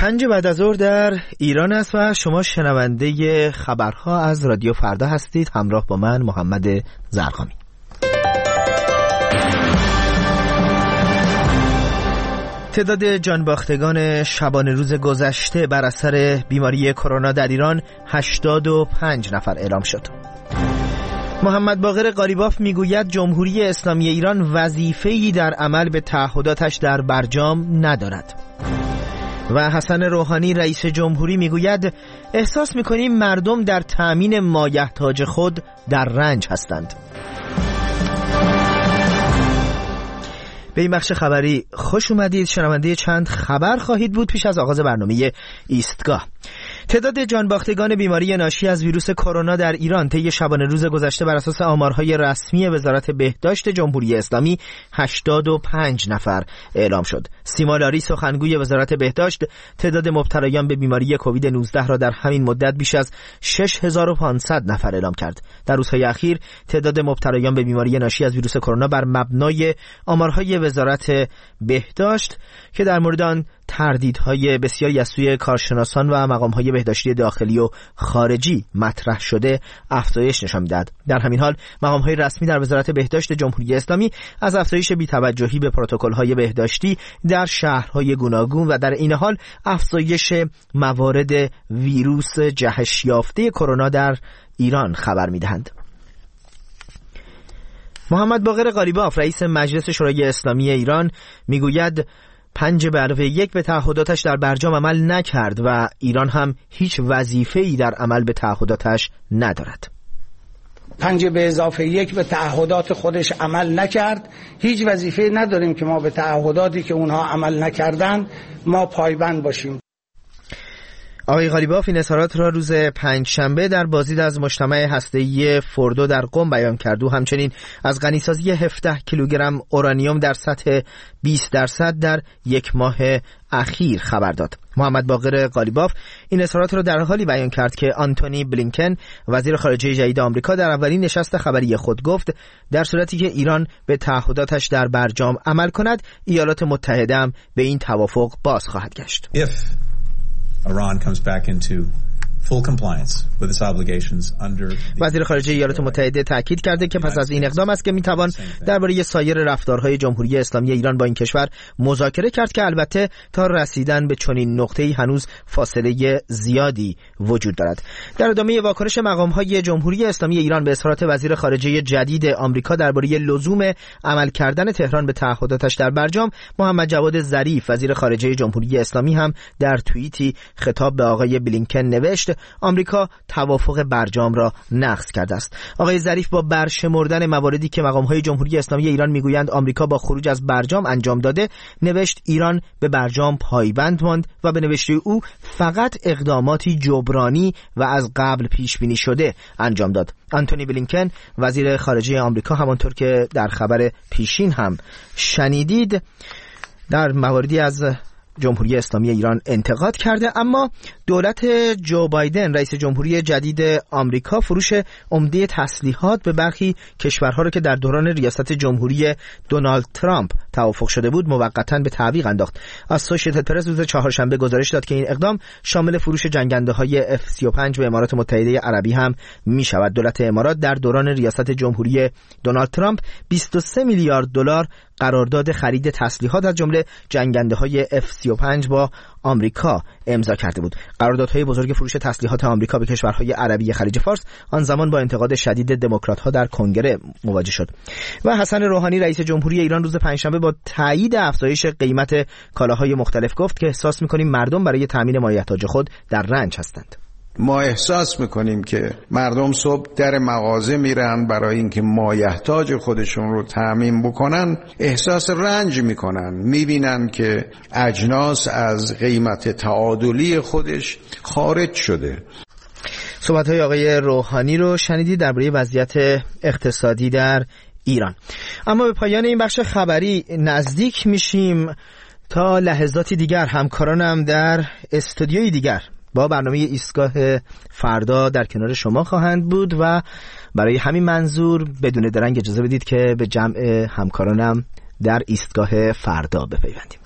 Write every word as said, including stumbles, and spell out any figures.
پنج بعد از ظهر در ایران است و شما شنونده خبرها از رادیو فردا هستید، همراه با من محمد زرقامی. تعداد جانباختگان شبانه روز گذشته بر اثر بیماری کرونا در ایران هشتاد و پنج نفر اعلام شد. محمد باقر قالیباف میگوید جمهوری اسلامی ایران وظیفه‌ای در عمل به تعهداتش در برجام ندارد. و حسن روحانی رئیس جمهوری میگوید احساس میکنیم مردم در تأمین مایحتاج خود در رنج هستند. به این بخش خبری خوش اومدید. شنونده چند خبر خواهید بود پیش از آغاز برنامه ایستگاه. تعداد جانباختگان بیماری ناشی از ویروس کرونا در ایران طی شبانه روز گذشته بر اساس آمارهای رسمی وزارت بهداشت جمهوری اسلامی هشتاد و پنج نفر اعلام شد. سیما لاری سخنگوی وزارت بهداشت تعداد مبتلایان به بیماری کووید نوزده را در همین مدت بیش از شش هزار و پانصد نفر اعلام کرد. در روزهای اخیر تعداد مبتلایان به بیماری ناشی از ویروس کرونا بر مبنای آمارهای وزارت بهداشت که در مورد آن تردیدهای بسیاری از سوی کارشناسان و مقامهای بهداشتی داخلی و خارجی مطرح شده افزایش نشان می‌دهد. در همین حال مقامهای رسمی در وزارت بهداشت جمهوری اسلامی از افزایش بی‌توجهی به پروتکل‌های بهداشتی در شهرهای گوناگون و در این حال افزایش موارد ویروس جهش یافته کرونا در ایران خبر می‌دهند. محمد باقر قالیباف رئیس مجلس شورای اسلامی ایران میگوید پنج به علاوه یک به تعهداتش در برجام عمل نکرد و ایران هم هیچ وظیفه‌ای در عمل به تعهداتش ندارد. پنج به اضافه یک به تعهدات خودش عمل نکرد، هیچ وظیفه‌ای نداریم که ما به تعهداتی که اونها عمل نکردن ما پایبند باشیم. آقای قالیباف این اظهارات را روز پنج شنبه در بازدید از مجتمع هسته‌ای فردو در قم بیان کرد و همچنین از غنیسازی هفده کیلوگرم اورانیوم در سطح بیست درصد در یک ماه اخیر خبر داد. محمد باقر قالیباف این اظهارات را در حالی بیان کرد که آنتونی بلینکن وزیر خارجه جدید آمریکا در اولین نشست خبری خود گفت در صورتی که ایران به تعهداتش در برجام عمل کند ایالات متحده هم به این توافق باز خواهد گشت. Iran comes back into full compliance with its obligations under وزیر خارجه ایالات متحده تاکید کرده که پس از این اقدام است که میتوان درباره سایر رفتارهای جمهوری اسلامی ایران با این کشور مذاکره کرد که البته تا رسیدن به چنین نقطه‌ای هنوز فاصله زیادی وجود دارد. در ادامه واکنش مقام‌های جمهوری اسلامی ایران به اظهارات وزیر خارجه جدید آمریکا درباره لزوم عمل کردن تهران به تعهداتش در برجام، محمد جواد ظریف وزیر خارجه جمهوری اسلامی هم در توییتی خطاب به آقای بلینکن نوشت آمریکا توافق برجام را نقض کرده است. آقای ظریف با برشمردن مواردی که مقام‌های جمهوری اسلامی ایران میگویند آمریکا با خروج از برجام انجام داده، نوشت ایران به برجام پایبند ماند و به نوشته او فقط اقداماتی جبرانی و از قبل پیش بینی شده انجام داد. آنتونی بلینکن وزیر خارجه آمریکا همانطور که در خبر پیشین هم شنیدید در مواردی از جمهوری اسلامی ایران انتقاد کرده، اما دولت جو بایدن رئیس جمهوری جدید آمریکا فروش عمده تسلیحات به برخی کشورها را که در دوران ریاست جمهوری دونالد ترامپ توافق شده بود موقتا به تعویق انداخت. اسوشییتد پرس روز چهارشنبه گزارش داد که این اقدام شامل فروش جنگنده‌های اف سی و پنج به امارات متحده عربی هم می شود. دولت امارات در دوران ریاست جمهوری دونالد ترامپ بیست و سه میلیارد دلار قرارداد خرید تسلیحات از جمله جنگنده‌های اف سی و پنج با آمریکا امضا کرده بود. قراردادهای بزرگ فروش تسلیحات آمریکا به کشورهای عربی خلیج فارس آن زمان با انتقاد شدید دموکرات‌ها در کنگره مواجه شد. و حسن روحانی رئیس جمهوری ایران روز پنجشنبه با تایید افزایش قیمت کالاهای مختلف گفت که احساس می‌کنیم مردم برای تامین مایحتاج خود در رنج هستند. ما احساس میکنیم که مردم صبح در مغازه میرن برای اینکه مایحتاج خودشون رو تامین بکنن، احساس رنج میکنن، میبینن که اجناس از قیمت تعادلی خودش خارج شده. صحبت‌های آقای روحانی رو شنیدید درباره وضعیت اقتصادی در ایران. اما به پایان این بخش خبری نزدیک میشیم. تا لحظاتی دیگر همکارانم در استودیوی دیگر با برنامه ایستگاه فردا در کنار شما خواهند بود و برای همین منظور بدون درنگ اجازه بدید که به جمع همکارانم در ایستگاه فردا بپیوندیم.